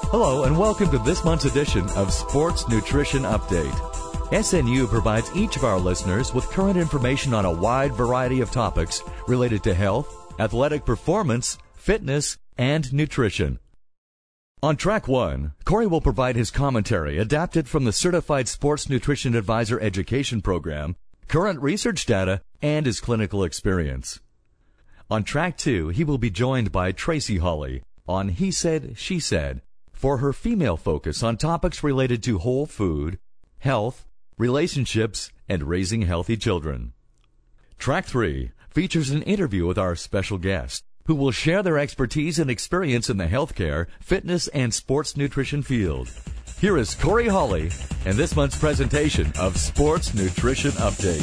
Hello and welcome to this month's edition of Sports Nutrition Update. SNU provides each of our listeners with current information on a wide variety of topics related to health, athletic performance, fitness, and nutrition. On Track 1, Corey will provide his commentary adapted from the Certified Sports Nutrition Advisor Education Program, current research data, and his clinical experience. On Track 2, he will be joined by Tracy Hawley on He Said, She Said for her female focus on topics related to whole food, health, relationships, and raising healthy children. Track 3 features an interview with our special guest, who will share their expertise and experience in the healthcare, fitness, and sports nutrition field. Here is Corey Hawley and this month's presentation of Sports Nutrition Update.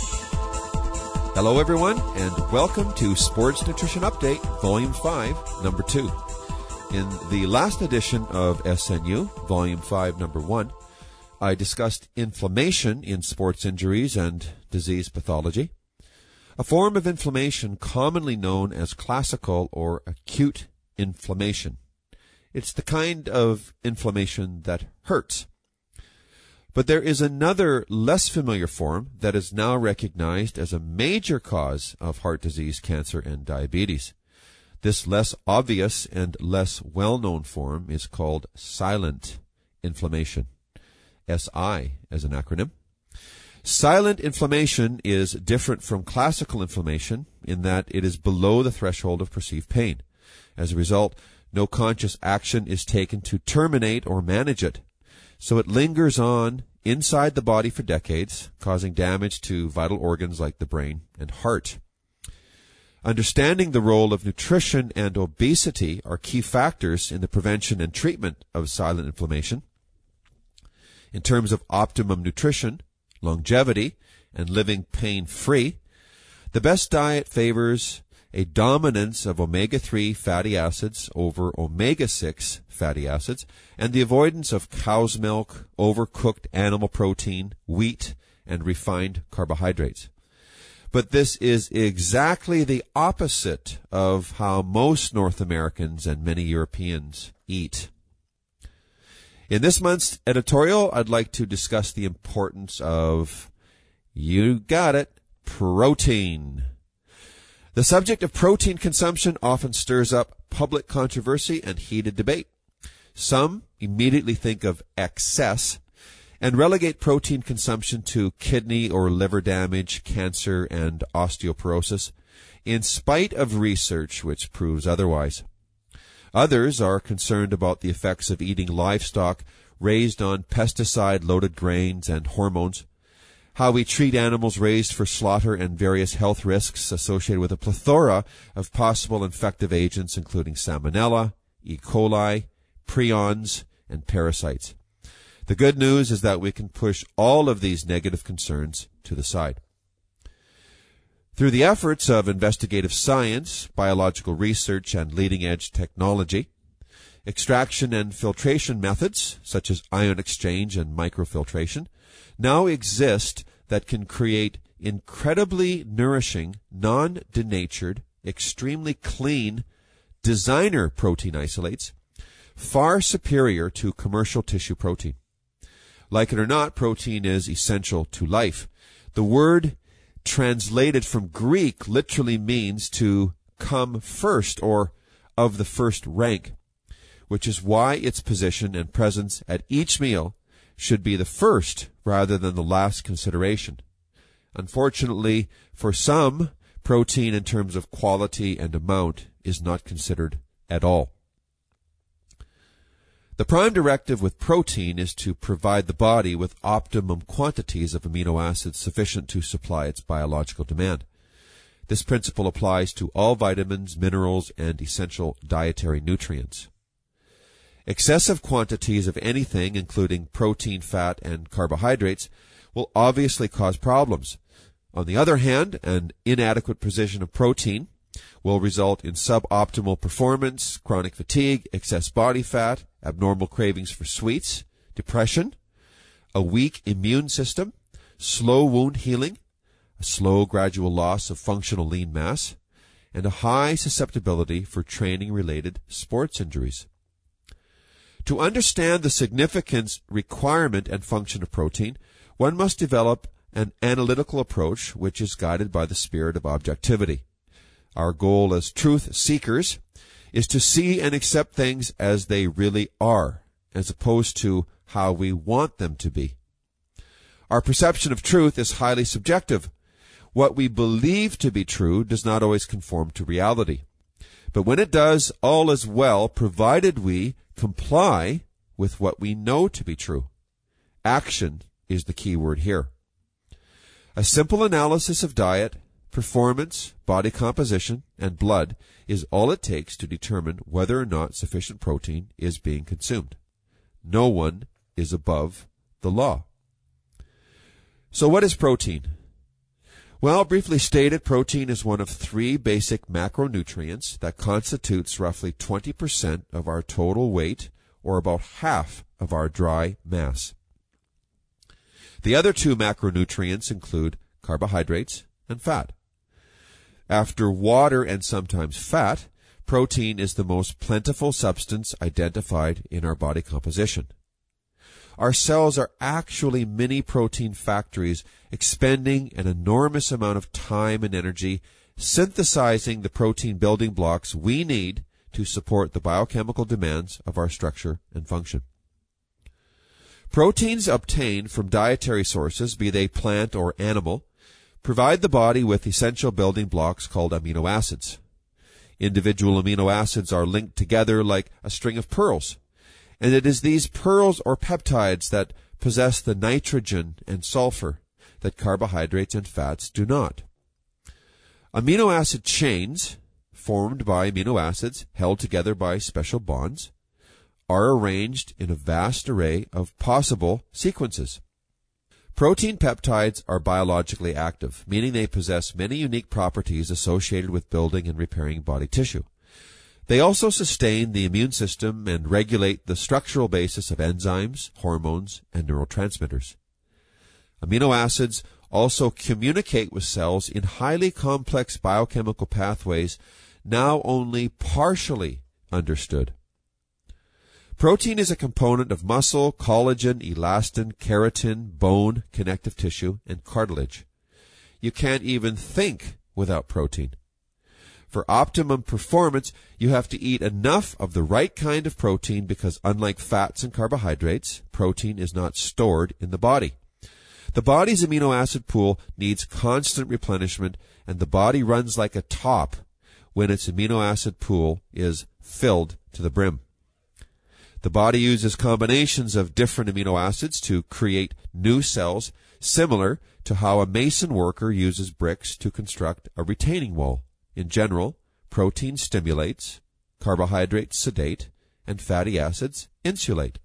Hello everyone, and welcome to Sports Nutrition Update, Volume 5, Number 2. In the last edition of SNU, Volume 5, Number 1, I discussed inflammation in sports injuries and disease pathology, a form of inflammation commonly known as classical or acute inflammation. It's the kind of inflammation that hurts. But there is another less familiar form that is now recognized as a major cause of heart disease, cancer, and diabetes. This less obvious and less well-known form is called silent inflammation. SI as an acronym. Silent inflammation is different from classical inflammation in that it is below the threshold of perceived pain. As a result, no conscious action is taken to terminate or manage it. So it lingers on inside the body for decades, causing damage to vital organs like the brain and heart. Understanding the role of nutrition and obesity are key factors in the prevention and treatment of silent inflammation. In terms of optimum nutrition, longevity, and living pain-free, the best diet favors a dominance of omega-3 fatty acids over omega-6 fatty acids, and the avoidance of cow's milk, overcooked animal protein, wheat, and refined carbohydrates. But this is exactly the opposite of how most North Americans and many Europeans eat. In this month's editorial, I'd like to discuss the importance of, you got it, protein. The subject of protein consumption often stirs up public controversy and heated debate. Some immediately think of excess and relegate protein consumption to kidney or liver damage, cancer, and osteoporosis, in spite of research which proves otherwise. Others are concerned about the effects of eating livestock raised on pesticide-loaded grains and hormones, how we treat animals raised for slaughter, and various health risks associated with a plethora of possible infective agents including salmonella, E. coli, prions, and parasites. The good news is that we can push all of these negative concerns to the side. Through the efforts of investigative science, biological research, and leading-edge technology, extraction and filtration methods, such as ion exchange and microfiltration, now exist that can create incredibly nourishing, non-denatured, extremely clean designer protein isolates, far superior to commercial tissue protein. Like it or not, protein is essential to life. The word translated from Greek literally means to come first or of the first rank, which is why its position and presence at each meal should be the first rather than the last consideration. Unfortunately, for some, protein in terms of quality and amount is not considered at all. The prime directive with protein is to provide the body with optimum quantities of amino acids sufficient to supply its biological demand. This principle applies to all vitamins, minerals, and essential dietary nutrients. Excessive quantities of anything, including protein, fat, and carbohydrates, will obviously cause problems. On the other hand, an inadequate provision of protein will result in suboptimal performance, chronic fatigue, excess body fat, abnormal cravings for sweets, depression, a weak immune system, slow wound healing, a slow gradual loss of functional lean mass, and a high susceptibility for training-related sports injuries. To understand the significance, requirement, and function of protein, one must develop an analytical approach which is guided by the spirit of objectivity. Our goal as truth seekers is to see and accept things as they really are, as opposed to how we want them to be. Our perception of truth is highly subjective. What we believe to be true does not always conform to reality. But when it does, all is well, provided we comply with what we know to be true. Action is the key word here. A simple analysis of diet, performance, body composition, and blood is all it takes to determine whether or not sufficient protein is being consumed. No one is above the law. So what is protein? Well, briefly stated, protein is one of three basic macronutrients that constitutes roughly 20% of our total weight, or about half of our dry mass. The other two macronutrients include carbohydrates and fat. After water and sometimes fat, protein is the most plentiful substance identified in our body composition. Our cells are actually mini protein factories expending an enormous amount of time and energy synthesizing the protein building blocks we need to support the biochemical demands of our structure and function. Proteins obtained from dietary sources, be they plant or animal, provide the body with essential building blocks called amino acids. Individual amino acids are linked together like a string of pearls. And it is these pearls or peptides that possess the nitrogen and sulfur that carbohydrates and fats do not. Amino acid chains, formed by amino acids held together by special bonds, are arranged in a vast array of possible sequences. Protein peptides are biologically active, meaning they possess many unique properties associated with building and repairing body tissue. They also sustain the immune system and regulate the structural basis of enzymes, hormones, and neurotransmitters. Amino acids also communicate with cells in highly complex biochemical pathways now only partially understood. Protein is a component of muscle, collagen, elastin, keratin, bone, connective tissue, and cartilage. You can't even think without protein. For optimum performance, you have to eat enough of the right kind of protein because unlike fats and carbohydrates, protein is not stored in the body. The body's amino acid pool needs constant replenishment, and the body runs like a top when its amino acid pool is filled to the brim. The body uses combinations of different amino acids to create new cells, similar to how a mason worker uses bricks to construct a retaining wall. In general, protein stimulates, carbohydrates sedate, and fatty acids insulate.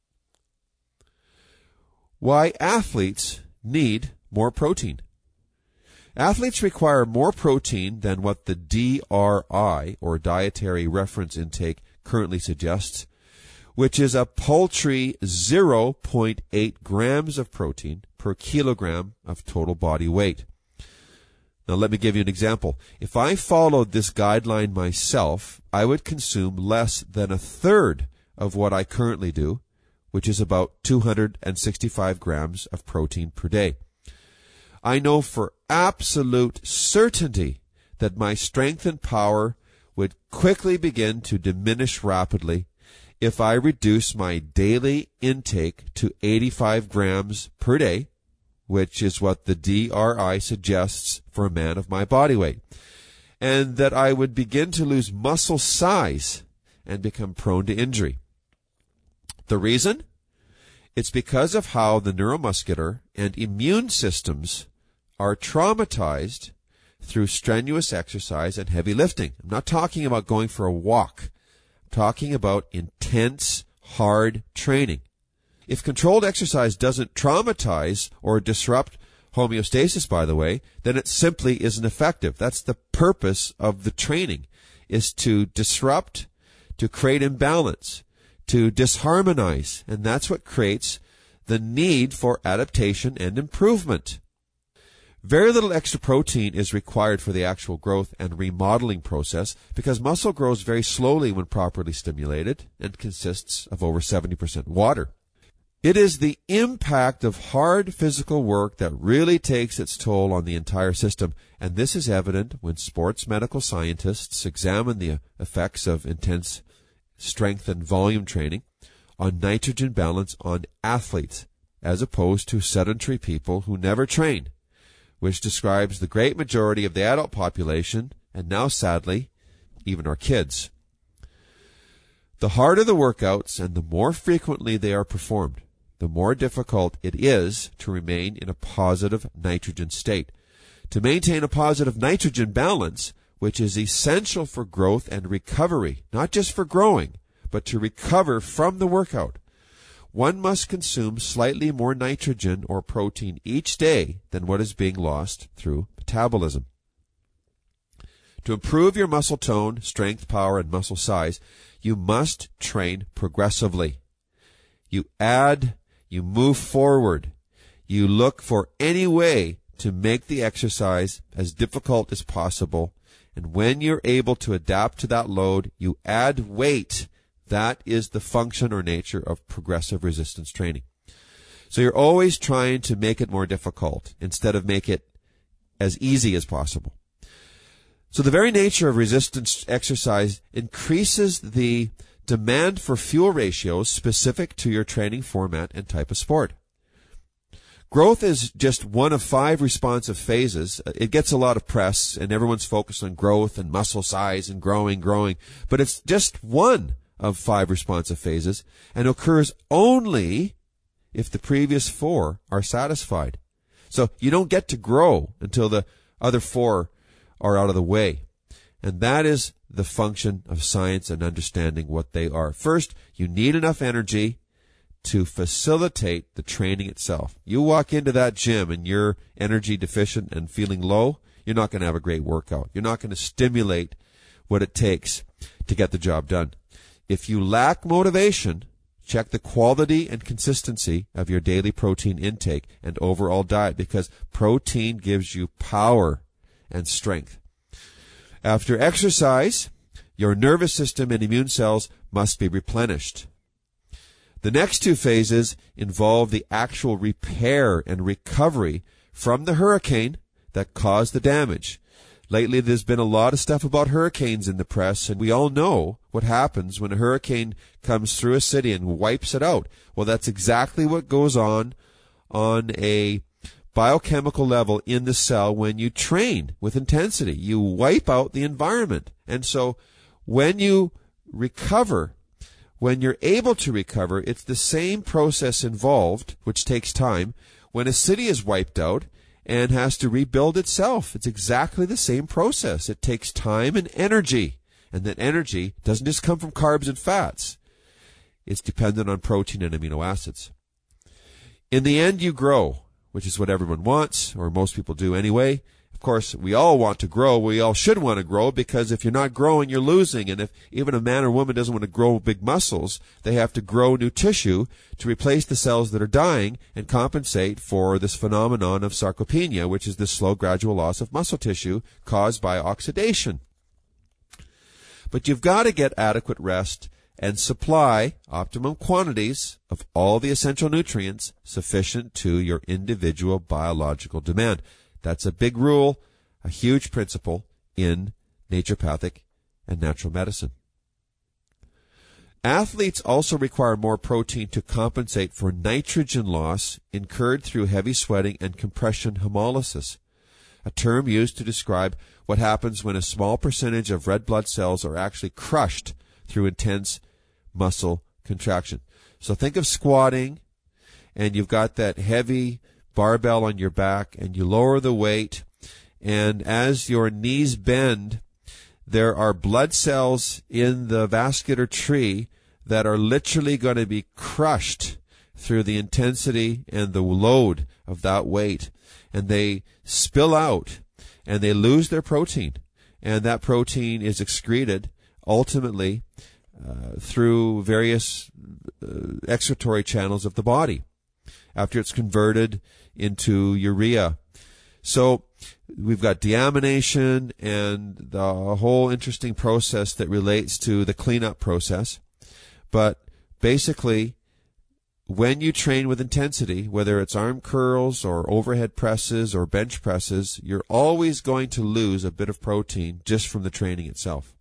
Why athletes need more protein? Athletes require more protein than what the DRI, or Dietary Reference Intake, currently suggests, which is a paltry 0.8 grams of protein per kilogram of total body weight. Now let me give you an example. If I followed this guideline myself, I would consume less than a third of what I currently do, which is about 265 grams of protein per day. I know for absolute certainty that my strength and power would quickly begin to diminish rapidly if I reduce my daily intake to 85 grams per day, which is what the DRI suggests for a man of my body weight, and that I would begin to lose muscle size and become prone to injury. The reason? It's because of how the neuromuscular and immune systems are traumatized through strenuous exercise and heavy lifting. I'm not talking about going for a walk. I'm talking about intense, hard training. If controlled exercise doesn't traumatize or disrupt homeostasis, by the way, then it simply isn't effective. That's the purpose of the training, is to disrupt, to create imbalance, to disharmonize, and that's what creates the need for adaptation and improvement. Very little extra protein is required for the actual growth and remodeling process because muscle grows very slowly when properly stimulated and consists of over 70% water. It is the impact of hard physical work that really takes its toll on the entire system, and this is evident when sports medical scientists examine the effects of intense strength and volume training on nitrogen balance on athletes as opposed to sedentary people who never train, which describes the great majority of the adult population, and now sadly, even our kids. The harder the workouts and the more frequently they are performed, the more difficult it is to remain in a positive nitrogen state. To maintain a positive nitrogen balance, which is essential for growth and recovery, not just for growing, but to recover from the workout, one must consume slightly more nitrogen or protein each day than what is being lost through metabolism. To improve your muscle tone, strength, power, and muscle size, you must train progressively. You add, you move forward. You look for any way to make the exercise as difficult as possible. And when you're able to adapt to that load, you add weight. That is the function or nature of progressive resistance training. So you're always trying to make it more difficult instead of make it as easy as possible. So the very nature of resistance exercise increases the demand for fuel ratios specific to your training format and type of sport. Growth is just one of 5 responsive phases. It gets a lot of press, and everyone's focused on growth and muscle size and growing, but it's just one of 5 responsive phases, and occurs only if the previous 4 are satisfied. So you don't get to grow until the other 4 are out of the way. And that is the function of science and understanding what they are. First, you need enough energy to facilitate the training itself. You walk into that gym and you're energy deficient and feeling low, you're not going to have a great workout. You're not going to stimulate what it takes to get the job done. If you lack motivation, check the quality and consistency of your daily protein intake and overall diet, because protein gives you power and strength. After exercise, your nervous system and immune cells must be replenished. The next 2 phases involve the actual repair and recovery from the hurricane that caused the damage. Lately, there's been a lot of stuff about hurricanes in the press, and we all know what happens when a hurricane comes through a city and wipes it out. Well, that's exactly what goes on a biochemical level in the cell when you train with intensity. You wipe out the environment. And so when you recover, when you're able to recover, it's the same process involved, which takes time, when a city is wiped out and has to rebuild itself. It's exactly the same process. It takes time and energy. And that energy doesn't just come from carbs and fats. It's dependent on protein and amino acids. In the end, you grow, which is what everyone wants, or most people do anyway. Of course, we all want to grow. We all should want to grow, because if you're not growing, you're losing. And if even a man or woman doesn't want to grow big muscles, they have to grow new tissue to replace the cells that are dying and compensate for this phenomenon of sarcopenia, which is the slow, gradual loss of muscle tissue caused by oxidation. But you've got to get adequate rest and supply optimum quantities of all the essential nutrients sufficient to your individual biological demand. That's a big rule, a huge principle in naturopathic and natural medicine. Athletes also require more protein to compensate for nitrogen loss incurred through heavy sweating and compression hemolysis, a term used to describe what happens when a small percentage of red blood cells are actually crushed through intense muscle contraction. So think of squatting, and you've got that heavy barbell on your back, and you lower the weight, and as your knees bend, there are blood cells in the vascular tree that are literally going to be crushed through the intensity and the load of that weight, and they spill out, and they lose their protein, and that protein is excreted ultimately through various excretory channels of the body after it's converted into urea. So we've got deamination and the whole interesting process that relates to the cleanup process. But basically, when you train with intensity, whether it's arm curls or overhead presses or bench presses, you're always going to lose a bit of protein just from the training itself.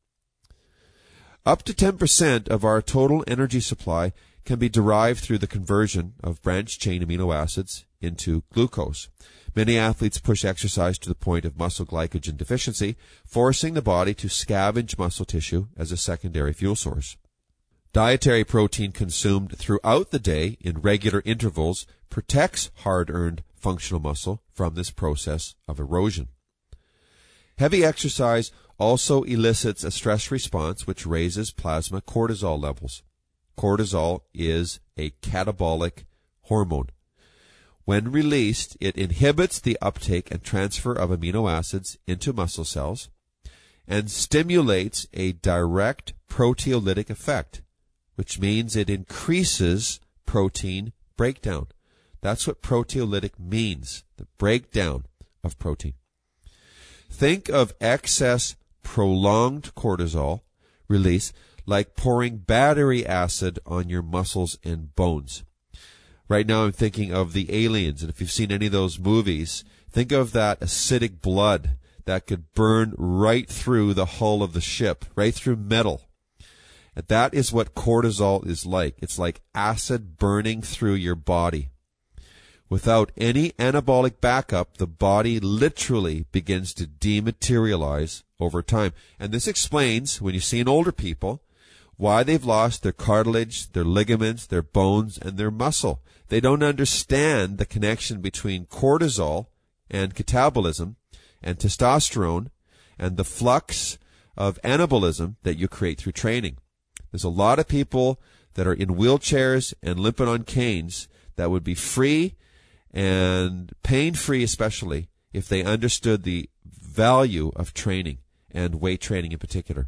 Up to 10% of our total energy supply can be derived through the conversion of branched-chain amino acids into glucose. Many athletes push exercise to the point of muscle glycogen deficiency, forcing the body to scavenge muscle tissue as a secondary fuel source. Dietary protein consumed throughout the day in regular intervals protects hard-earned functional muscle from this process of erosion. Heavy exercise also elicits a stress response which raises plasma cortisol levels. Cortisol is a catabolic hormone. When released, it inhibits the uptake and transfer of amino acids into muscle cells and stimulates a direct proteolytic effect, which means it increases protein breakdown. That's what proteolytic means, the breakdown of protein. Think of excess prolonged cortisol release like pouring battery acid on your muscles and bones. Right now I'm thinking of the Aliens, and if you've seen any of those movies, think of that acidic blood that could burn right through the hull of the ship, right through metal. And that is what cortisol is like. It's like acid burning through your body. Without any anabolic backup, the body literally begins to dematerialize over time. And this explains, when you see in older people, why they've lost their cartilage, their ligaments, their bones, and their muscle. They don't understand the connection between cortisol and catabolism and testosterone and the flux of anabolism that you create through training. There's a lot of people that are in wheelchairs and limping on canes that would be free and pain-free, especially if they understood the value of training and weight training in particular.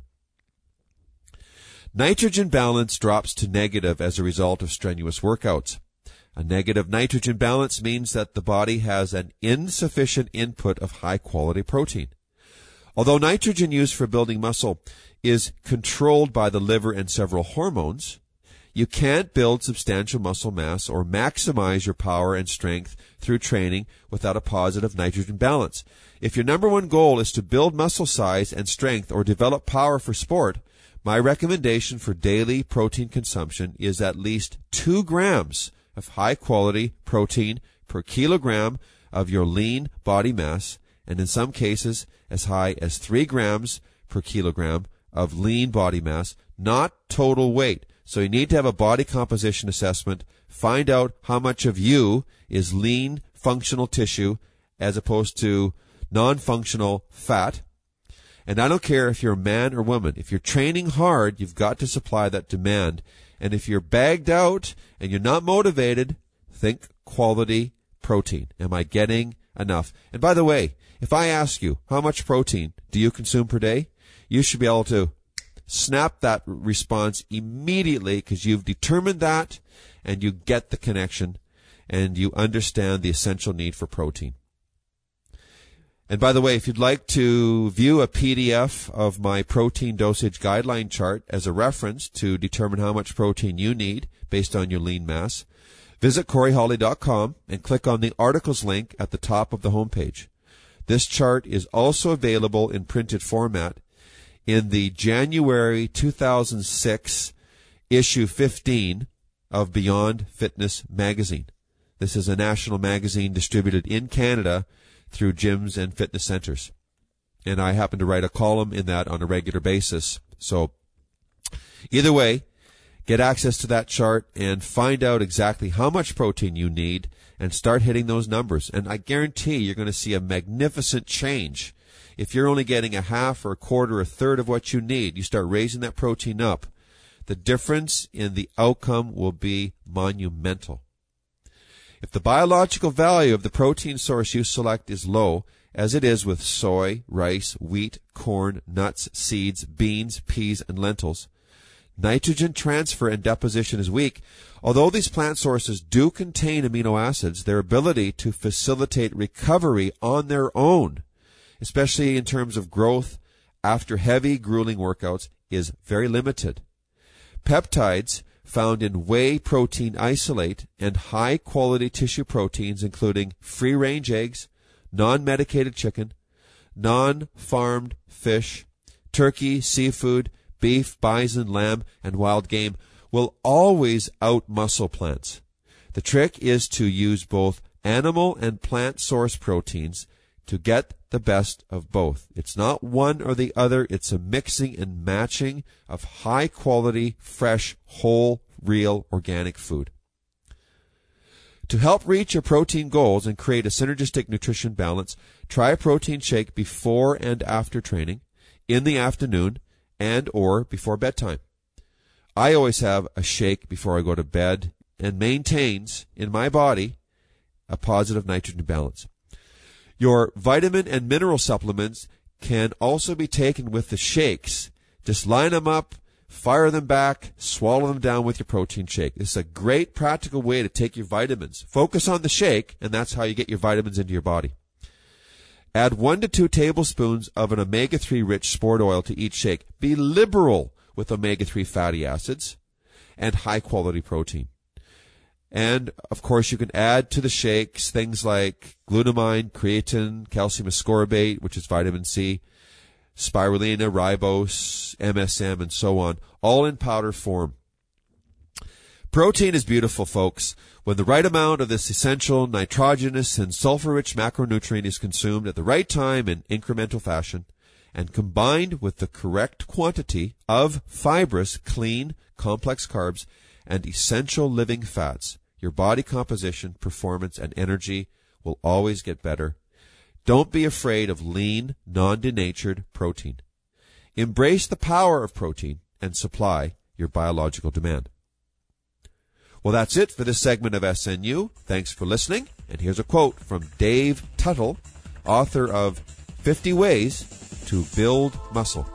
Nitrogen balance drops to negative as a result of strenuous workouts. A negative nitrogen balance means that the body has an insufficient input of high-quality protein. Although nitrogen used for building muscle is controlled by the liver and several hormones, you can't build substantial muscle mass or maximize your power and strength through training without a positive nitrogen balance. If your number one goal is to build muscle size and strength or develop power for sport, my recommendation for daily protein consumption is at least 2 grams of high-quality protein per kilogram of your lean body mass, and in some cases as high as 3 grams per kilogram of lean body mass, not total weight. So you need to have a body composition assessment, find out how much of you is lean functional tissue as opposed to non-functional fat. And I don't care if you're a man or woman. If you're training hard, you've got to supply that demand. And if you're bagged out and you're not motivated, think quality protein. Am I getting enough? And by the way, if I ask you, how much protein do you consume per day? You should be able to snap that response immediately because you've determined that and you get the connection and you understand the essential need for protein. And by the way, if you'd like to view a PDF of my protein dosage guideline chart as a reference to determine how much protein you need based on your lean mass, visit CoreyHawley.com and click on the articles link at the top of the homepage. This chart is also available in printed format in the January 2006 issue 15 of Beyond Fitness magazine. This is a national magazine distributed in Canada through gyms and fitness centers. And I happen to write a column in that on a regular basis. So either way, get access to that chart and find out exactly how much protein you need and start hitting those numbers. And I guarantee you're going to see a magnificent change. If you're only getting a half or a quarter or a third of what you need, you start raising that protein up, the difference in the outcome will be monumental. If the biological value of the protein source you select is low, as it is with soy, rice, wheat, corn, nuts, seeds, beans, peas, and lentils, Nitrogen transfer and deposition is weak. Although these plant sources do contain amino acids, their ability to facilitate recovery on their own, especially in terms of growth after heavy, grueling workouts, is very limited. Peptides found in whey protein isolate and high-quality tissue proteins, including free-range eggs, non-medicated chicken, non-farmed fish, turkey, seafood, beef, bison, lamb, and wild game, will always out-muscle plants. The trick is to use both animal and plant source proteins to get the best of both. It's not one or the other. It's a mixing and matching of high-quality, fresh, whole, real, organic food. To help reach your protein goals and create a synergistic nutrition balance, try a protein shake before and after training, in the afternoon, and or before bedtime. I always have a shake before I go to bed and maintains in my body a positive nitrogen balance. Your vitamin and mineral supplements can also be taken with the shakes. Just line them up, fire them back, swallow them down with your protein shake. This is a great practical way to take your vitamins. Focus on the shake, and that's how you get your vitamins into your body. Add 1 to 2 tablespoons of an omega-3 rich sport oil to each shake. Be liberal with omega-3 fatty acids and high-quality protein. And, of course, you can add to the shakes things like glutamine, creatine, calcium ascorbate, which is vitamin C, spirulina, ribose, MSM, and so on, all in powder form. Protein is beautiful, folks. When the right amount of this essential nitrogenous and sulfur-rich macronutrient is consumed at the right time in incremental fashion, and combined with the correct quantity of fibrous, clean, complex carbs, and essential living fats, your body composition, performance, and energy will always get better. Don't be afraid of lean, non-denatured protein. Embrace the power of protein and supply your biological demand. Well, that's it for this segment of SNU. Thanks for listening. And here's a quote from Dave Tuttle, author of 50 Ways to Build Muscle.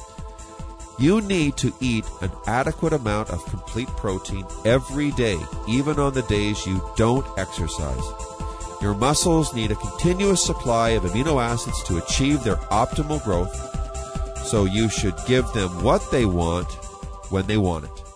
You need to eat an adequate amount of complete protein every day, even on the days you don't exercise. Your muscles need a continuous supply of amino acids to achieve their optimal growth, so you should give them what they want when they want it.